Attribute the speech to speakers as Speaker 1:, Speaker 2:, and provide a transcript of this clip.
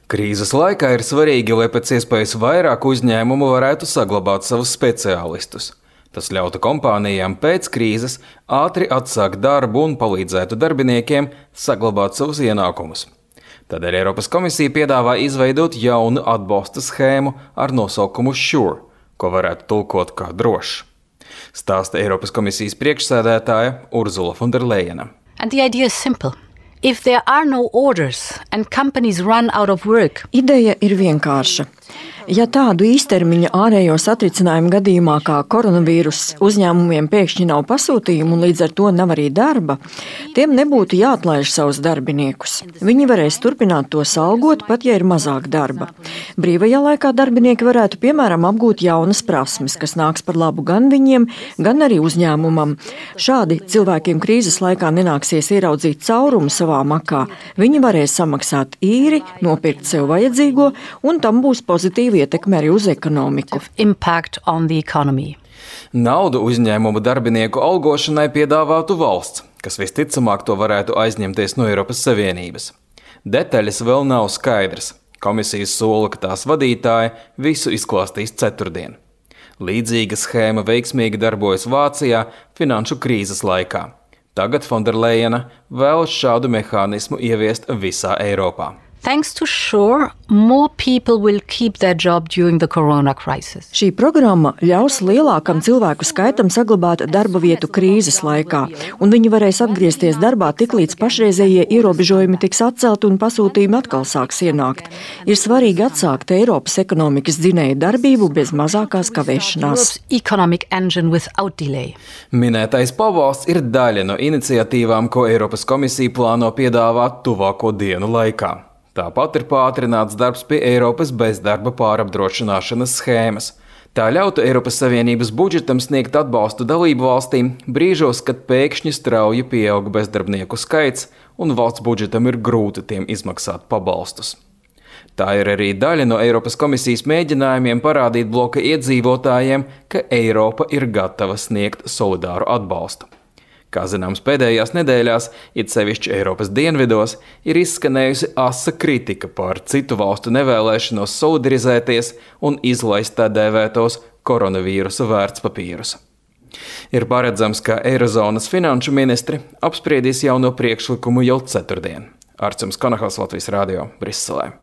Speaker 1: Krīzes laikā ir svarīgi, lai pēc iespējas vairāk uzņēmumu varētu saglabāt savus speciālistus. Tas ļautu kompānijām pēc krīzes ātri atsākt darbu un palīdzētu darbiniekiem saglabāt savus ienākumus. Tādēļ Eiropas komisija piedāvā izveidot jaunu atbalsta schēmu ar nosaukumu SURE, ko varētu tulkot kā drošs. Stāsta Eiropas komisijas priekšsēdētāja Ursula von der Leyena.
Speaker 2: And the idea is simple. If there are no orders and companies run out of work.
Speaker 3: Ideja ir vienkārša. Ja tādu īstermiņa ārējo satricinājumu gadījumā kā koronavīrus uzņēmumiem pēkšņi nav pasūtījumu un līdz ar to nav arī darba, tiem nebūtu jāatlaiž savus darbiniekus. Viņi varēs turpināt tos algot, pat ja ir mazāk darba. Brīvajā laikā darbinieki varētu piemēram apgūt jaunas prasmes, kas nāks par labu gan viņiem, gan arī uzņēmumam. Šādi cilvēkiem krīzes laikā nenāksies ieraudzīt caurumu savā makā. Viņi varēs samaksāt īri, nopirkt sev vajadzīgo, un tam būs pozitīva ietekme arī uz ekonomiku.
Speaker 1: Naudu uzņēmumu darbinieku algošanai piedāvātu valsts, kas visticamāk to varētu aizņemties no Eiropas Savienības. Detaļas vēl nav skaidras. Komisijas sola, ka tās vadītāji visu izklāstīs ceturtdien. Līdzīga schēma veiksmīgi darbojas Vācijā finanšu krīzes laikā. Tagad von der Leyena vēlas šādu mehānismu ieviest visā Eiropā.
Speaker 2: Thanks to SURE, more people will keep their job during the corona crisis.
Speaker 3: Šī programma ļaus lielākam cilvēku skaitam saglabāt darba vietu krīzes laikā, un viņi varēs atgriezties darbā tiklīdz pašreizējie ierobežojumi tiks atcelti un pasūtījumi atkal sāks ienākt. Ir svarīgi atsākt Eiropas ekonomikas dzinēju darbību bez mazākās kavēšanās.
Speaker 1: Minētais pabalsts ir daļa no iniciatīvām, ko Eiropas komisija plāno piedāvāt tuvāko dienu laikā. Tāpat ir pātrināts darbs pie Eiropas bezdarba pārapdrošināšanas schēmas. Tā ļautu Eiropas Savienības budžetam sniegt atbalstu dalību valstīm brīžos, kad pēkšņi strauji pieaug bezdarbnieku skaits un valsts budžetam ir grūti tiem izmaksāt pabalstus. Tā ir arī daļa no Eiropas komisijas mēģinājumiem parādīt bloka iedzīvotājiem, ka Eiropa ir gatava sniegt solidāru atbalstu. Kā zināms, pēdējās nedēļās, it sevišķi Eiropas dienvidos, ir izskanējusi asa kritika par citu valstu nevēlēšanos solidarizēties un izlaist tā dēvētos koronavīrusa vērtspapīrus. Ir paredzams, ka Eirozonas finanšu ministri apspriedīs jauno priekšlikumu jau ceturtdien. Arčuns Konahals, Latvijas radio, Briselē.